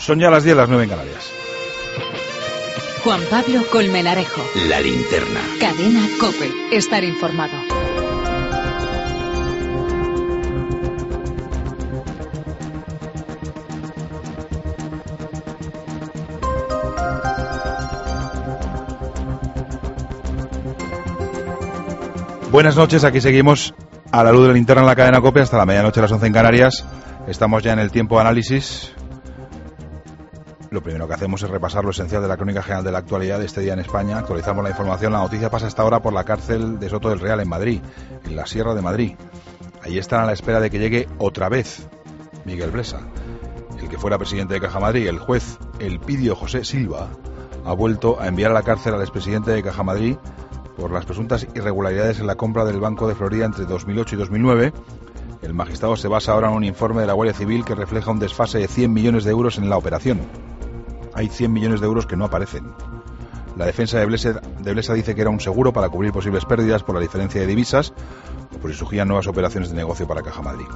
Son ya las 10, las 9 en Canarias. Juan Pablo Colmenarejo. La linterna. Cadena COPE. Estar informado. Buenas noches, aquí seguimos a la luz de la linterna en la cadena COPE hasta la medianoche, a las 11 en Canarias. Estamos ya en el tiempo de análisis. Lo primero que hacemos es repasar lo esencial de la crónica general de la actualidad de este día en España. Actualizamos la información. La noticia pasa hasta ahora por la cárcel de Soto del Real en Madrid, en la Sierra de Madrid. Allí están a la espera de que llegue otra vez Miguel Blesa, el que fuera presidente de Caja Madrid. El juez Elpidio José Silva ha vuelto a enviar a la cárcel al expresidente de Caja Madrid por las presuntas irregularidades en la compra del Banco de Florida entre 2008 y 2009. El magistrado se basa ahora en un informe de la Guardia Civil que refleja un desfase de 100 millones de euros en la operación. Hay 100 millones de euros que no aparecen. La defensa de Blesa dice que era un seguro para cubrir posibles pérdidas por la diferencia de divisas o por si surgían nuevas operaciones de negocio para Caja Madrid.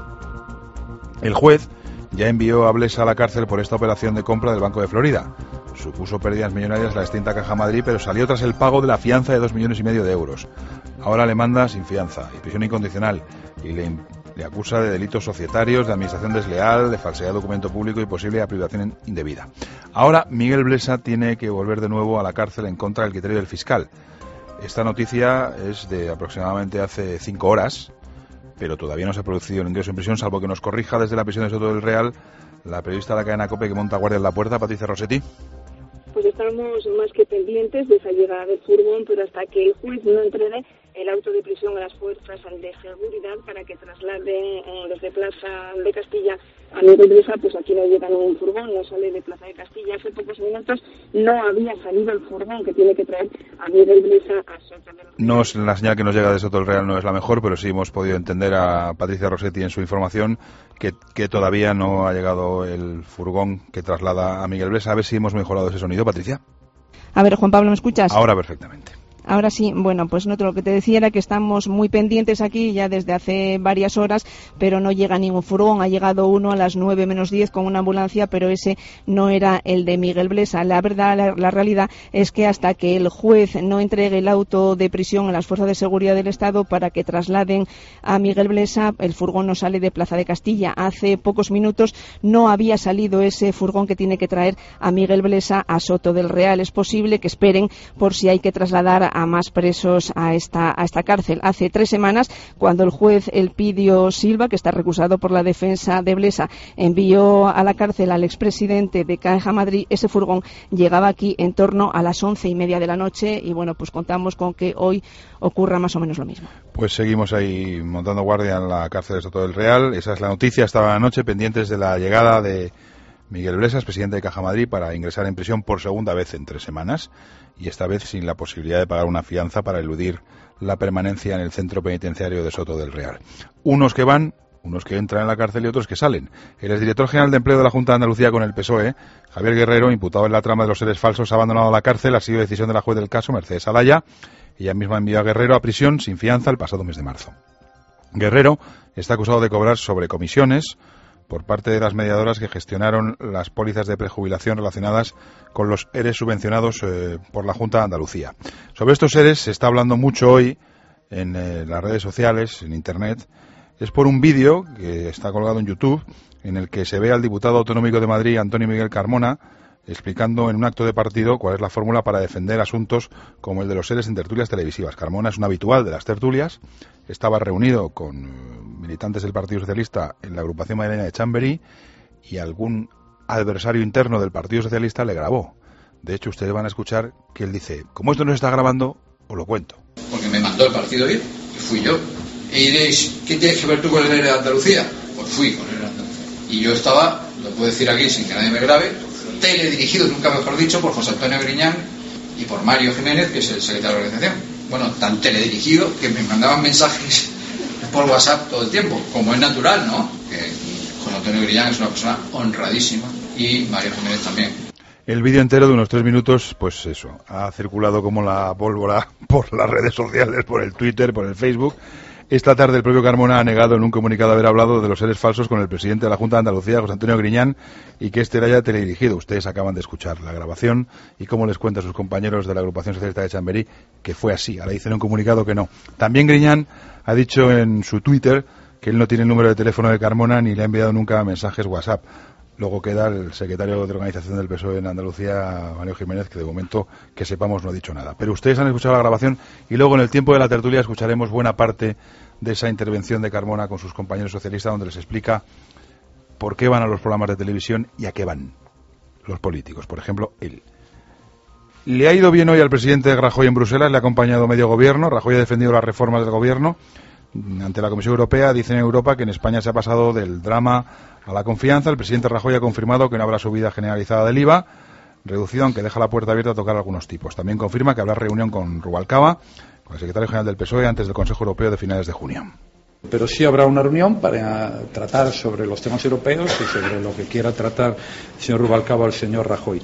El juez ya envió a Blesa a la cárcel por esta operación de compra del Banco de Florida. Supuso pérdidas millonarias la extinta Caja Madrid, pero salió tras el pago de la fianza de 2,5 millones de euros. Ahora le manda sin fianza y prisión incondicional y le acusa de delitos societarios, de administración desleal, de falsedad de documento público y posible privación indebida. Ahora Miguel Blesa tiene que volver de nuevo a la cárcel en contra del criterio del fiscal. Esta noticia es de aproximadamente hace 5 horas, pero todavía no se ha producido el ingreso en prisión, salvo que nos corrija desde la prisión de Soto del Real la periodista de la cadena COPE que monta guardia en la puerta, Patricia Rossetti. Pues estamos más que pendientes de esa llegada del furgón, pero hasta que el juez no entregue el auto de prisión a las fuerzas de seguridad para que trasladen desde Plaza de Castilla a Miguel Blesa, pues aquí no llega ningún furgón, no sale de Plaza de Castilla. Hace pocos minutos no había salido el furgón que tiene que traer a Miguel Blesa a Soto del Real. No es la señal que nos llega de Soto del Real, no es la mejor, pero sí hemos podido entender a Patricia Rossetti en su información que todavía no ha llegado el furgón que traslada a Miguel Blesa. A ver si hemos mejorado ese sonido, Patricia. A ver, Juan Pablo, ¿me escuchas? Ahora perfectamente. Ahora sí, bueno, pues no, lo que te decía era que estamos muy pendientes aquí ya desde hace varias horas, pero no llega ningún furgón. Ha llegado uno a las 9 menos 10 con una ambulancia, pero ese no era el de Miguel Blesa. La verdad, la realidad es que hasta que el juez no entregue el auto de prisión a las fuerzas de seguridad del Estado para que trasladen a Miguel Blesa, el furgón no sale de Plaza de Castilla. Hace pocos minutos no había salido ese furgón que tiene que traer a Miguel Blesa a Soto del Real. Es posible que esperen por si hay que trasladar a más presos a esta cárcel. Hace 3 semanas, cuando el juez Elpidio Silva, que está recusado por la defensa de Blesa, envió a la cárcel al expresidente de Caja Madrid, ese furgón llegaba aquí en torno a las 11:30 de la noche y bueno, pues contamos con que hoy ocurra más o menos lo mismo. Pues seguimos ahí montando guardia en la cárcel de Soto del Real. Esa es la noticia. Esta noche pendientes de la llegada de Miguel Blesa, presidente de Caja Madrid, para ingresar en prisión por segunda vez en 3 semanas y esta vez sin la posibilidad de pagar una fianza para eludir la permanencia en el centro penitenciario de Soto del Real. Unos que van, unos que entran en la cárcel y otros que salen. El exdirector general de Empleo de la Junta de Andalucía con el PSOE, Javier Guerrero, imputado en la trama de los seres falsos, ha abandonado la cárcel. Ha sido decisión de la juez del caso, Mercedes Alaya. Ella misma envió a Guerrero a prisión sin fianza el pasado mes de marzo. Guerrero está acusado de cobrar sobrecomisiones por parte de las mediadoras que gestionaron las pólizas de prejubilación relacionadas con los ERES subvencionados por la Junta de Andalucía. Sobre estos ERES se está hablando mucho hoy en las redes sociales, en Internet. Es por un vídeo que está colgado en YouTube en el que se ve al diputado autonómico de Madrid, Antonio Miguel Carmona, explicando en un acto de partido cuál es la fórmula para defender asuntos como el de los ERES en tertulias televisivas. Carmona es un habitual de las tertulias, estaba reunido con militantes del Partido Socialista en la agrupación madrileña de Chamberí y algún adversario interno del Partido Socialista le grabó. De hecho, ustedes van a escuchar que él dice: como esto no se está grabando, os lo cuento. Porque me mandó el partido ir, y fui yo. Y diréis, ¿qué tienes que ver tú con el ERE de Andalucía? Pues fui con el ERE de Andalucía. Y yo estaba, lo puedo decir aquí sin que nadie me grabe, teledirigido, nunca mejor dicho, por José Antonio Griñán y por Mario Jiménez, que es el secretario de la organización. Bueno, tan teledirigido que me mandaban mensajes por WhatsApp todo el tiempo, como es natural, ¿no? Que José Antonio Griñán es una persona honradísima y Mario Jiménez también. El vídeo entero de unos 3 minutos, pues eso, ha circulado como la pólvora por las redes sociales, por el Twitter, por el Facebook. Esta tarde el propio Carmona ha negado en un comunicado haber hablado de los seres falsos con el presidente de la Junta de Andalucía, José Antonio Griñán, y que este era ya teledirigido. Ustedes acaban de escuchar la grabación y cómo les cuenta a sus compañeros de la Agrupación Socialista de Chamberí que fue así. Ahora dicen en un comunicado que no. También Griñán ha dicho en su Twitter que él no tiene el número de teléfono de Carmona ni le ha enviado nunca mensajes WhatsApp. Luego queda el secretario de organización del PSOE en Andalucía, Mario Jiménez, que de momento, que sepamos, no ha dicho nada. Pero ustedes han escuchado la grabación y luego en el tiempo de la tertulia escucharemos buena parte de esa intervención de Carmona con sus compañeros socialistas, donde les explica por qué van a los programas de televisión y a qué van los políticos. Por ejemplo, él. Le ha ido bien hoy al presidente Rajoy en Bruselas, le ha acompañado medio gobierno. Rajoy ha defendido las reformas del gobierno ante la Comisión Europea. Dicen en Europa que en España se ha pasado del drama a la confianza. El presidente Rajoy ha confirmado que no habrá subida generalizada del IVA, reducido, aunque deja la puerta abierta a tocar algunos tipos. También confirma que habrá reunión con Rubalcaba, con el secretario general del PSOE, antes del Consejo Europeo de finales de junio. Pero sí habrá una reunión para tratar sobre los temas europeos y sobre lo que quiera tratar el señor Rubalcaba o el señor Rajoy.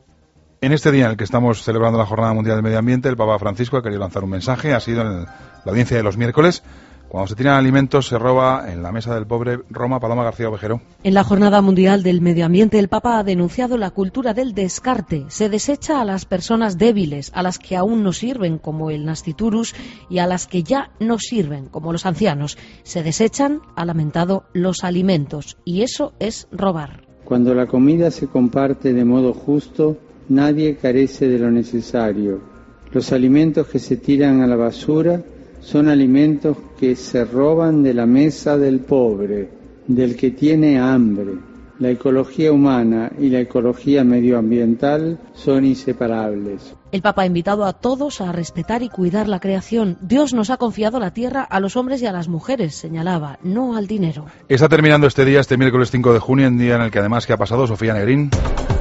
En este día en el que estamos celebrando la Jornada Mundial del Medio Ambiente, el Papa Francisco ha querido lanzar un mensaje. Ha sido en la audiencia de los miércoles. Cuando se tiran alimentos se roba en la mesa del pobre. Roma, Paloma García Ovejero. En la Jornada Mundial del Medio Ambiente, el Papa ha denunciado la cultura del descarte. Se desecha a las personas débiles, a las que aún no sirven, como el nasciturus, y a las que ya no sirven, como los ancianos. Se desechan, ha lamentado, los alimentos, y eso es robar. Cuando la comida se comparte de modo justo, nadie carece de lo necesario. Los alimentos que se tiran a la basura son alimentos que se roban de la mesa del pobre, del que tiene hambre. La ecología humana y la ecología medioambiental son inseparables. El Papa ha invitado a todos a respetar y cuidar la creación. Dios nos ha confiado la tierra a los hombres y a las mujeres, señalaba, no al dinero. Está terminando este día, este miércoles 5 de junio, en día en el que además, ¿qué ha pasado, Sofía Negrín?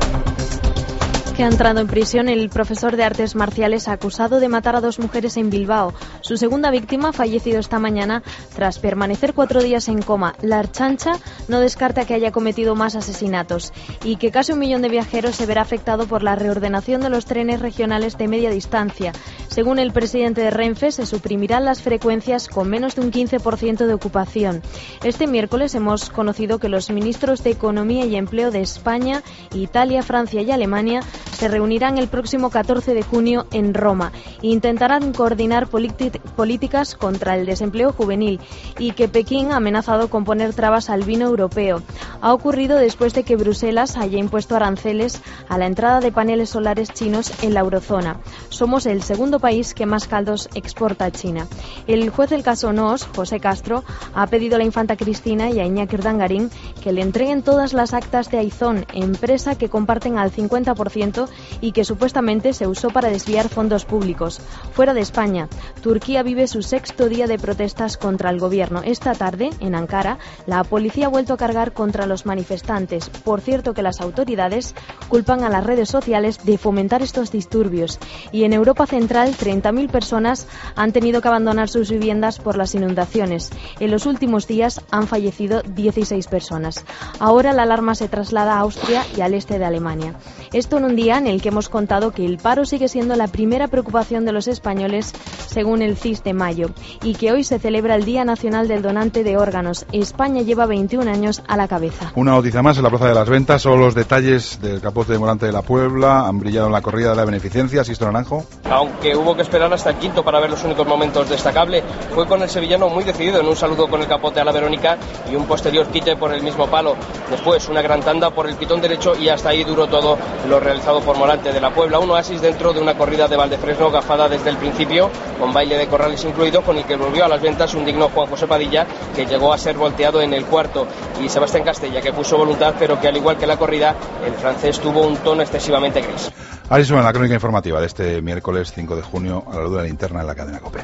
Que ha entrado en prisión el profesor de artes marciales acusado de matar a 2 mujeres en Bilbao. Su segunda víctima ha fallecido esta mañana tras permanecer 4 días en coma. La Ertzaintza no descarta que haya cometido más asesinatos y que casi 1 millón de viajeros se verá afectado por la reordenación de los trenes regionales de media distancia. Según el presidente de Renfe, se suprimirán las frecuencias con menos de un 15% de ocupación. Este miércoles hemos conocido que los ministros de Economía y Empleo de España, Italia, Francia y Alemania se reunirán el próximo 14 de junio en Roma e intentarán coordinar políticas contra el desempleo juvenil y que Pekín ha amenazado con poner trabas al vino europeo. Ha ocurrido después de que Bruselas haya impuesto aranceles a la entrada de paneles solares chinos en la eurozona. Somos el segundo país que más caldos exporta a China. El juez del caso Noos, José Castro, ha pedido a la infanta Cristina y a Iñaki Urdangarín que le entreguen todas las actas de Aizón, empresa que comparten al 50% y que supuestamente se usó para desviar fondos públicos. Fuera de España, Turquía vive su 6º día de protestas contra el gobierno. Esta tarde, en Ankara, la policía ha vuelto a cargar contra los manifestantes. Por cierto que las autoridades culpan a las redes sociales de fomentar estos disturbios. Y en Europa Central, 30.000 personas han tenido que abandonar sus viviendas por las inundaciones. En los últimos días han fallecido 16 personas. Ahora la alarma se traslada a Austria y al este de Alemania. Esto en un día en el que hemos contado que el paro sigue siendo la primera preocupación de los españoles, según el CIS de mayo, y que hoy se celebra el Día Nacional del Donante de Órganos. España lleva 21 años a la cabeza. Una noticia más en la Plaza de las Ventas. Solo los detalles del capote de Morante de la Puebla han brillado en la corrida de la beneficencia. Sisto Naranjo. Aunque hubo que esperar hasta el quinto para ver los únicos momentos destacables, fue con el sevillano muy decidido en un saludo con el capote a la Verónica y un posterior quite por el mismo palo. Después una gran tanda por el pitón derecho y hasta ahí duró todo lo realizado por Morante de la Puebla. Un oasis dentro de una corrida de Valdefresno gafada desde el principio, con baile de corrales incluido, con el que volvió a las ventas un digno Juan José Padilla, que llegó a ser volteado en el cuarto, y Sebastián Castella, que puso voluntad, pero que al igual que la corrida, el francés tuvo un tono excesivamente gris. Así suena la crónica informativa de este miércoles 5 de junio a la luz de la linterna en la cadena COPE.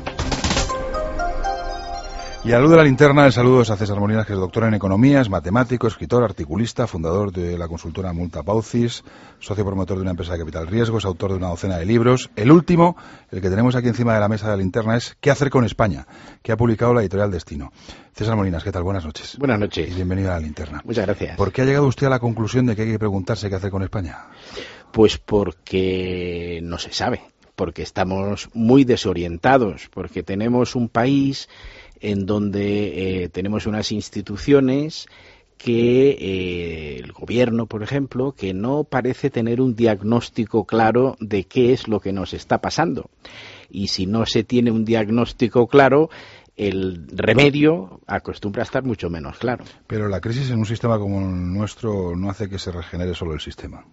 Y a la luz de la linterna, el saludo es a César Molinas, que es doctor en Economía, es matemático, escritor, articulista, fundador de la consultora Multa Paucis, socio promotor de una empresa de capital riesgo, es autor de una docena de libros. El último, el que tenemos aquí encima de la mesa de la linterna, es ¿Qué hacer con España?, que ha publicado la editorial Destino. César Molinas, ¿qué tal? Buenas noches. Buenas noches. Y bienvenido a la linterna. Muchas gracias. ¿Por qué ha llegado usted a la conclusión de que hay que preguntarse qué hacer con España? Pues porque no se sabe, porque estamos muy desorientados, porque tenemos un país en donde tenemos unas instituciones que el gobierno, por ejemplo, que no parece tener un diagnóstico claro de qué es lo que nos está pasando. Y si no se tiene un diagnóstico claro, el remedio acostumbra a estar mucho menos claro. Pero la crisis en un sistema como el nuestro no hace que se regenere solo el sistema.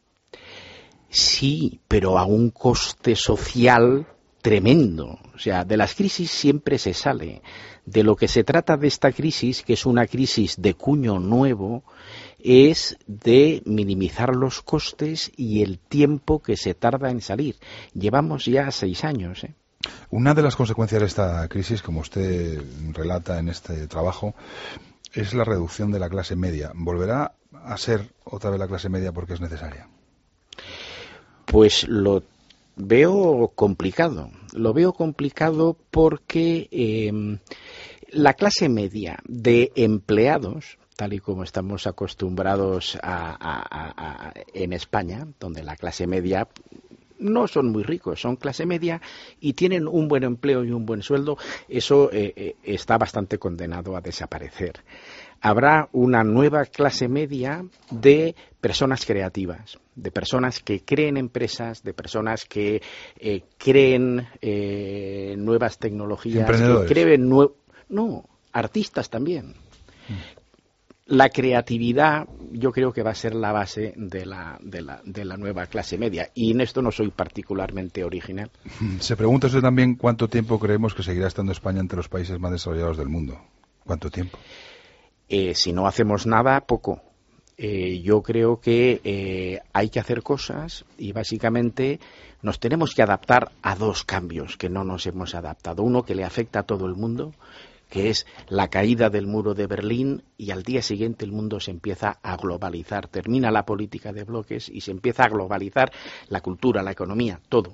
Sí, pero a un coste social tremendo. O sea, de las crisis siempre se sale. De lo que se trata de esta crisis, que es una crisis de cuño nuevo, es de minimizar los costes y el tiempo que se tarda en salir. Llevamos ya 6 años, ¿eh? Una de las consecuencias de esta crisis, como usted relata en este trabajo, es la reducción de la clase media. ¿Volverá a ser otra vez la clase media porque es necesaria? Pues lo veo complicado. Lo veo complicado porque la clase media de empleados, tal y como estamos acostumbrados en España, donde la clase media no son muy ricos, son clase media y tienen un buen empleo y un buen sueldo, eso está bastante condenado a desaparecer. Habrá una nueva clase media de personas creativas, de personas que creen empresas, de personas que creen nuevas tecnologías, que creen artistas también. La creatividad yo creo que va a ser la base de la nueva clase media, y en esto no soy particularmente original. Se pregunta usted también cuánto tiempo creemos que seguirá estando España entre los países más desarrollados del mundo. ¿Cuánto tiempo? Si no hacemos nada, poco. Yo creo que hay que hacer cosas y básicamente nos tenemos que adaptar a 2 cambios que no nos hemos adaptado. Uno que le afecta a todo el mundo, que es la caída del muro de Berlín, y al día siguiente el mundo se empieza a globalizar. Termina la política de bloques y se empieza a globalizar la cultura, la economía, todo.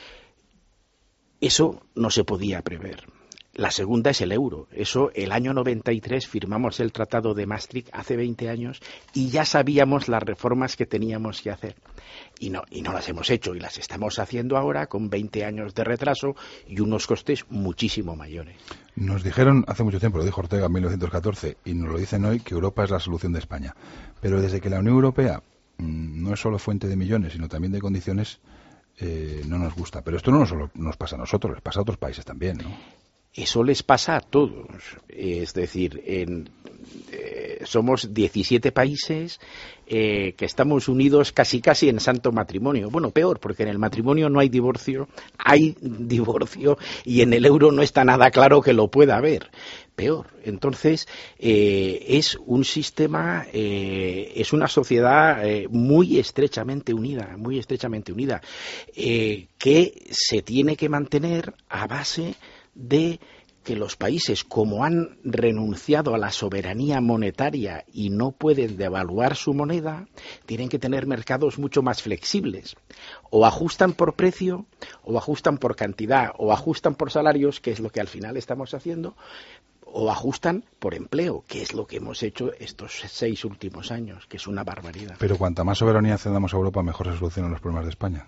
Eso no se podía prever. La segunda es el euro. Eso, el año 93 firmamos el Tratado de Maastricht, hace 20 años, y ya sabíamos las reformas que teníamos que hacer. Y no las hemos hecho, y las estamos haciendo ahora con 20 años de retraso y unos costes muchísimo mayores. Nos dijeron hace mucho tiempo, lo dijo Ortega en 1914, y nos lo dicen hoy, que Europa es la solución de España. Pero desde que la Unión Europea no es solo fuente de millones, sino también de condiciones, no nos gusta. Pero esto no solo nos pasa a nosotros, les pasa a otros países también, ¿no? Eso les pasa a todos. Es decir, somos 17 países que estamos unidos casi en santo matrimonio. Bueno, peor, porque en el matrimonio no hay divorcio, y en el euro no está nada claro que lo pueda haber. Peor. Entonces, es un sistema, es una sociedad muy estrechamente unida, que se tiene que mantener a base de que los países, como han renunciado a la soberanía monetaria y no pueden devaluar su moneda, tienen que tener mercados mucho más flexibles. O ajustan por precio, o ajustan por cantidad, o ajustan por salarios, que es lo que al final estamos haciendo, o ajustan por empleo, que es lo que hemos hecho estos 6 últimos años, que es una barbaridad. Pero cuanta más soberanía cedamos a Europa, mejor se solucionan los problemas de España.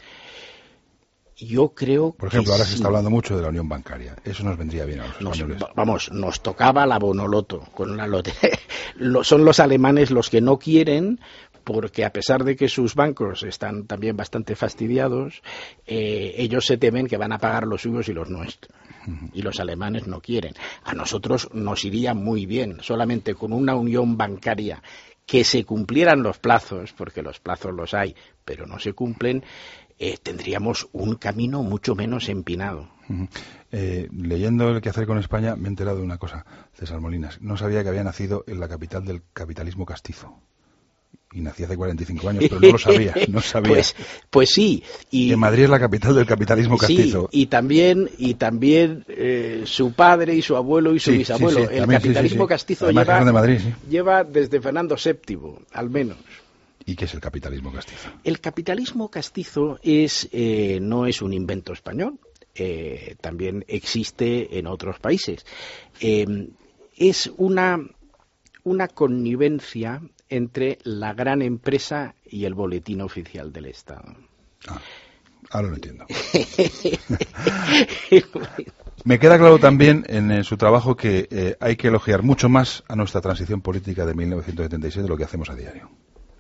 Yo creo Por ejemplo, que ahora sí. se está hablando mucho de la unión bancaria. Eso nos vendría bien a los españoles. Nos tocaba la bonoloto. Son los alemanes los que no quieren, porque a pesar de que sus bancos están también bastante fastidiados, ellos se temen que van a pagar los suyos y los nuestros. Y los alemanes no quieren. A nosotros nos iría muy bien, solamente con una unión bancaria que se cumplieran los plazos, porque los plazos los hay, pero no se cumplen. Tendríamos un camino mucho menos empinado. Leyendo El quehacer con España me he enterado de una cosa, César Molinas. No sabía que había nacido en la capital del capitalismo castizo. Y nací hace 45 años, pero no lo sabía. Pues sí. Y Madrid es la capital del capitalismo castizo. Sí, y también su padre y su abuelo y su bisabuelo. Sí, el capitalismo castizo lleva desde Fernando VII, al menos. ¿Y qué es el capitalismo castizo? El capitalismo castizo no es un invento español, también existe en otros países. Es una connivencia entre la gran empresa y el boletín oficial del Estado. Ahora lo entiendo. Me queda claro también en su trabajo que hay que elogiar mucho más a nuestra transición política de 1976 de lo que hacemos a diario.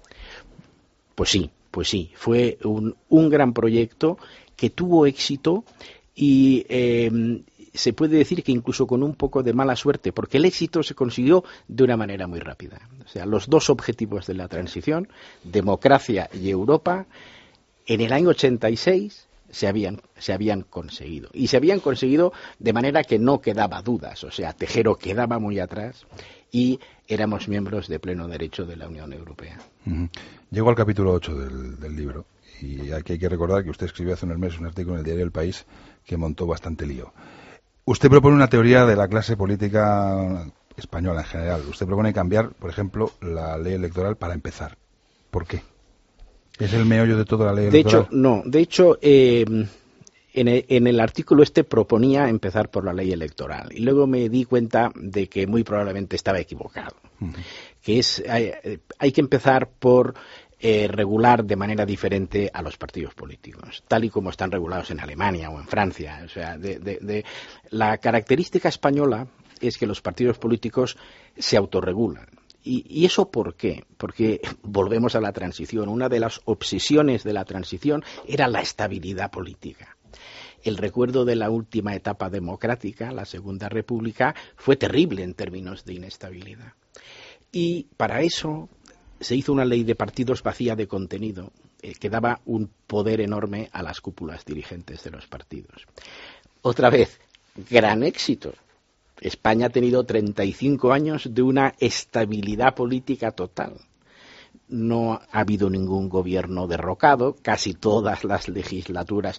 Pues sí, fue un gran proyecto que tuvo éxito y se puede decir que incluso con un poco de mala suerte, porque el éxito se consiguió de una manera muy rápida. O sea, los dos objetivos de la transición, democracia y Europa, en el año 86 se habían conseguido. Y se habían conseguido de manera que no quedaba dudas. O sea, Tejero quedaba muy atrás y éramos miembros de pleno derecho de la Unión Europea. Llego al capítulo 8 del libro. Y aquí hay que recordar que usted escribió hace unos meses un artículo en el diario El País que montó bastante lío. Usted propone una teoría de la clase política española en general. Usted propone cambiar, por ejemplo, la ley electoral para empezar. ¿Por qué? ¿Es el meollo de toda la ley electoral? De hecho, en el artículo proponía empezar por la ley electoral. Y luego me di cuenta de que muy probablemente estaba equivocado. Que hay que empezar por regular de manera diferente a los partidos políticos, tal y como están regulados en Alemania o en Francia. O sea, la característica española es que los partidos políticos se autorregulan. ¿Y eso por qué? Porque volvemos a la transición. Una de las obsesiones de la transición era la estabilidad política. El recuerdo de la última etapa democrática, la Segunda República, fue terrible en términos de inestabilidad. Y para eso se hizo una ley de partidos vacía de contenido que daba un poder enorme a las cúpulas dirigentes de los partidos. Otra vez, gran éxito. España ha tenido 35 años de una estabilidad política total. No ha habido ningún gobierno derrocado, casi todas las legislaturas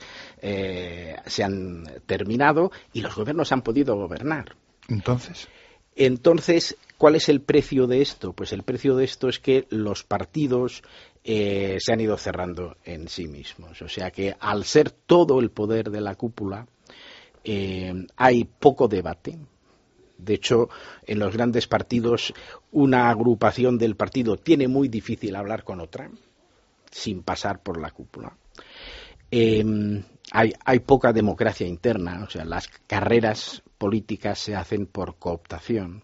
se han terminado y los gobiernos han podido gobernar. Entonces, ¿cuál es el precio de esto? Pues el precio de esto es que los partidos se han ido cerrando en sí mismos. O sea que al ser todo el poder de la cúpula, hay poco debate. De hecho, en los grandes partidos, una agrupación del partido tiene muy difícil hablar con otra, sin pasar por la cúpula. Hay poca democracia interna, o sea, las carreras políticas se hacen por cooptación.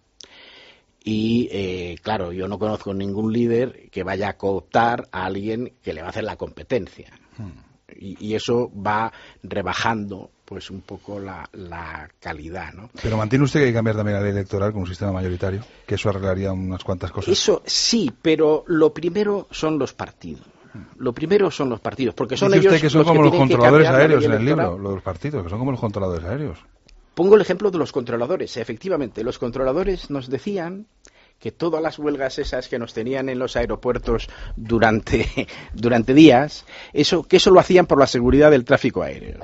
Y, claro, yo no conozco ningún líder que vaya a cooptar a alguien que le va a hacer la competencia. Y eso va rebajando pues un poco la calidad, ¿no? Pero ¿mantiene usted que hay que cambiar también la ley electoral con un sistema mayoritario? Que eso arreglaría unas cuantas cosas. Eso sí, pero lo primero son los partidos. Porque son ellos los que son como los controladores aéreos en el libro, los partidos, que son como los controladores aéreos. Pongo el ejemplo de los controladores. Efectivamente, los controladores nos decían que todas las huelgas esas que nos tenían en los aeropuertos durante días, eso lo hacían por la seguridad del tráfico aéreo.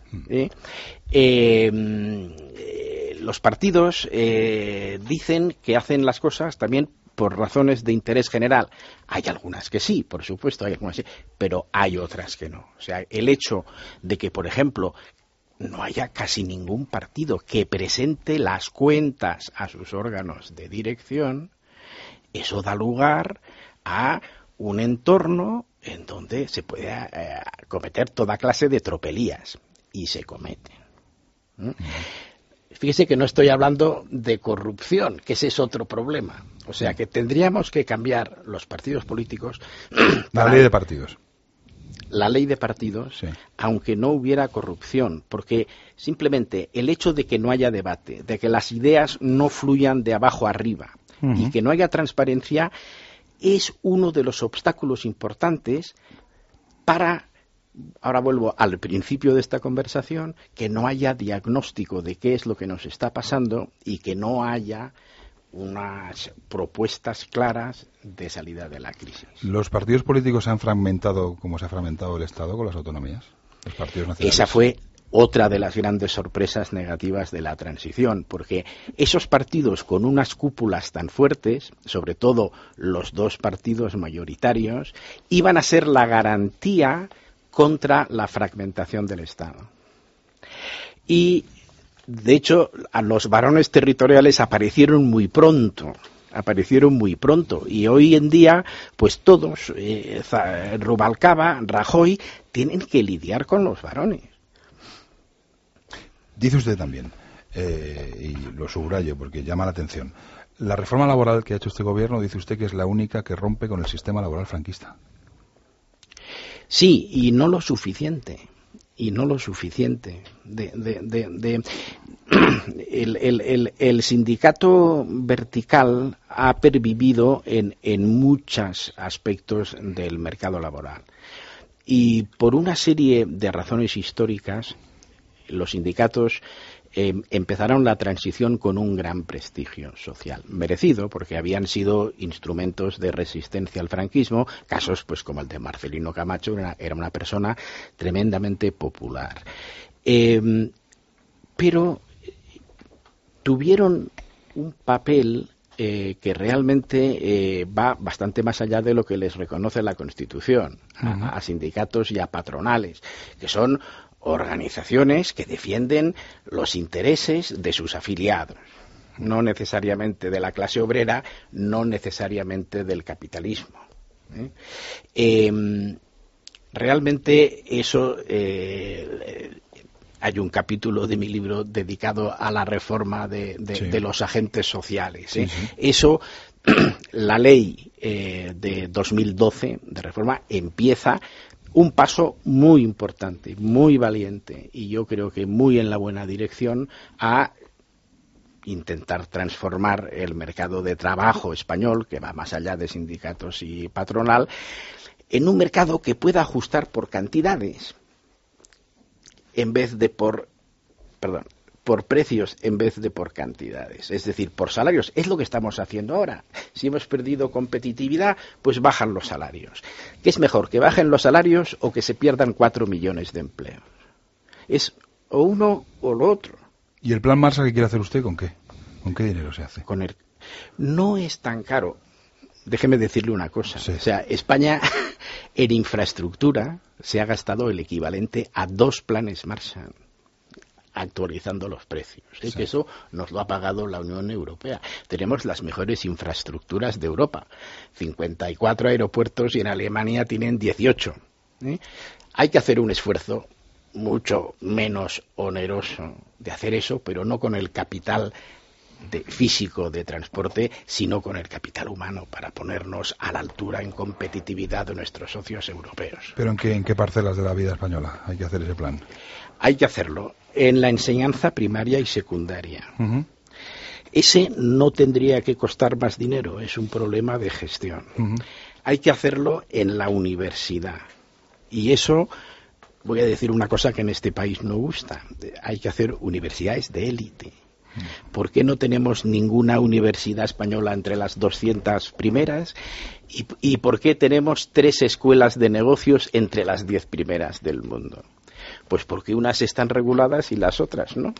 Los partidos dicen que hacen las cosas también por razones de interés general. Hay algunas que sí, por supuesto, hay algunas que sí, pero hay otras que no. O sea, el hecho de que, por ejemplo, no haya casi ningún partido que presente las cuentas a sus órganos de dirección, eso da lugar a un entorno en donde se puede cometer toda clase de tropelías, y se cometen. Fíjese que no estoy hablando de corrupción, que ese es otro problema. O sea, que tendríamos que cambiar los partidos políticos. La ley de partidos. La ley de partidos, sí. Aunque no hubiera corrupción, porque simplemente el hecho de que no haya debate, de que las ideas no fluyan de abajo arriba y que no haya transparencia, es uno de los obstáculos importantes para, ahora vuelvo al principio de esta conversación, que no haya diagnóstico de qué es lo que nos está pasando y que no haya unas propuestas claras de salida de la crisis. ¿Los partidos políticos se han fragmentado como se ha fragmentado el Estado con las autonomías? Los partidos nacionales. Esa fue otra de las grandes sorpresas negativas de la transición, porque esos partidos con unas cúpulas tan fuertes, sobre todo los dos partidos mayoritarios, iban a ser la garantía contra la fragmentación del Estado. Y de hecho, a los varones territoriales aparecieron muy pronto, y hoy en día, pues todos, Rubalcaba, Rajoy, tienen que lidiar con los varones. Dice usted también y lo subrayo porque llama la atención. La reforma laboral que ha hecho este gobierno, dice usted que es la única que rompe con el sistema laboral franquista. Sí, y no lo suficiente. El sindicato vertical ha pervivido en muchos aspectos del mercado laboral. Y por una serie de razones históricas, los sindicatos empezaron la transición con un gran prestigio social, merecido, porque habían sido instrumentos de resistencia al franquismo, casos pues como el de Marcelino Camacho, era una persona tremendamente popular. Pero tuvieron un papel que realmente va bastante más allá de lo que les reconoce la Constitución, a sindicatos y a patronales, que son organizaciones que defienden los intereses de sus afiliados, no necesariamente de la clase obrera, no necesariamente del capitalismo. Realmente eso, hay un capítulo de mi libro dedicado a la reforma de los agentes sociales. Eso, la ley de 2012 de reforma empieza un paso muy importante, muy valiente, y yo creo que muy en la buena dirección, a intentar transformar el mercado de trabajo español, que va más allá de sindicatos y patronal, en un mercado que pueda ajustar por cantidades en vez de por precios en vez de por cantidades, es decir, por salarios. Es lo que estamos haciendo ahora. Si hemos perdido competitividad, pues bajan los salarios. ¿Qué es mejor, que bajen los salarios o que se pierdan 4 millones de empleos? Es o uno o lo otro. ¿Y el plan Marshall que quiere hacer usted con qué? ¿Con qué dinero se hace? No es tan caro. Déjeme decirle una cosa. O sea, España en infraestructura se ha gastado el equivalente a 2 planes Marshall, actualizando los precios. Que eso nos lo ha pagado la Unión Europea. Tenemos las mejores infraestructuras de Europa. 54 aeropuertos y en Alemania tienen 18. Hay que hacer un esfuerzo mucho menos oneroso de hacer eso, pero no con el capital físico de transporte, sino con el capital humano, para ponernos a la altura en competitividad de nuestros socios europeos. ¿Pero en qué parcelas de la vida española hay que hacer ese plan? Hay que hacerlo en la enseñanza primaria y secundaria. Ese no tendría que costar más dinero, es un problema de gestión. Hay que hacerlo en la universidad. Y eso, voy a decir una cosa que en este país no gusta, hay que hacer universidades de élite. ¿Por qué no tenemos ninguna universidad española entre las 200 primeras? ¿Y por qué tenemos 3 escuelas de negocios entre las 10 primeras del mundo? Pues porque unas están reguladas y las otras no.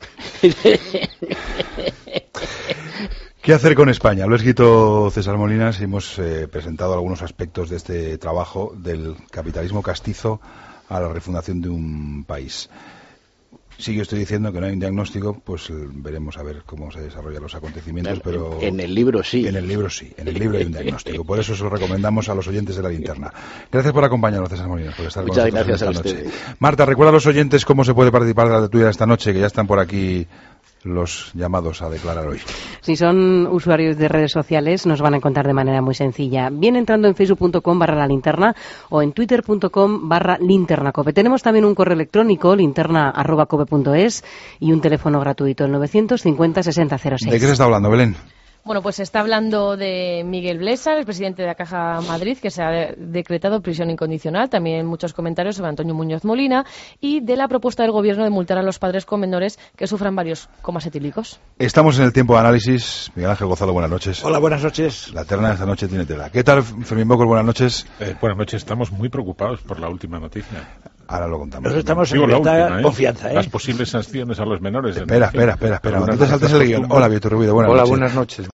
¿Qué hacer con España? Lo ha escrito César Molinas y hemos presentado algunos aspectos de este trabajo del capitalismo castizo a la refundación de un país. Sí, yo estoy diciendo que no hay un diagnóstico, pues veremos a ver cómo se desarrollan los acontecimientos, pero... En el libro sí. En el libro sí, en el libro hay un diagnóstico. Por eso se lo recomendamos a los oyentes de La Linterna. Gracias por acompañarnos, César Molinas, por estar con nosotros. Muchas gracias a ustedes. Marta, recuerda a los oyentes cómo se puede participar de la tertulia esta noche, que ya están por aquí los llamados a declarar hoy. Si son usuarios de redes sociales, nos van a encontrar de manera muy sencilla. Bien entrando en facebook.com/la linterna o en twitter.com/linternacope. Tenemos también un correo electrónico, linterna@cope.es, y un teléfono gratuito, el 950 60 06. ¿De qué se está hablando, Belén? Bueno, pues se está hablando de Miguel Blesa, el presidente de la Caja Madrid, que se ha decretado prisión incondicional. También muchos comentarios sobre Antonio Muñoz Molina y de la propuesta del Gobierno de multar a los padres con menores que sufran varios comas etílicos. Estamos en el tiempo de análisis. Miguel Ángel Gonzalo, buenas noches. Hola, buenas noches. La terna de esta noche tiene tela. ¿Qué tal, Fermín Bocos? Buenas noches. Buenas noches. Estamos muy preocupados por la última noticia. Ahora lo contamos. Nosotros estamos en completa confianza, Las posibles sanciones a los menores. Espera. No te saltes el guión. Hola, Víctor Rubido. Buenas noches. Buenas noches.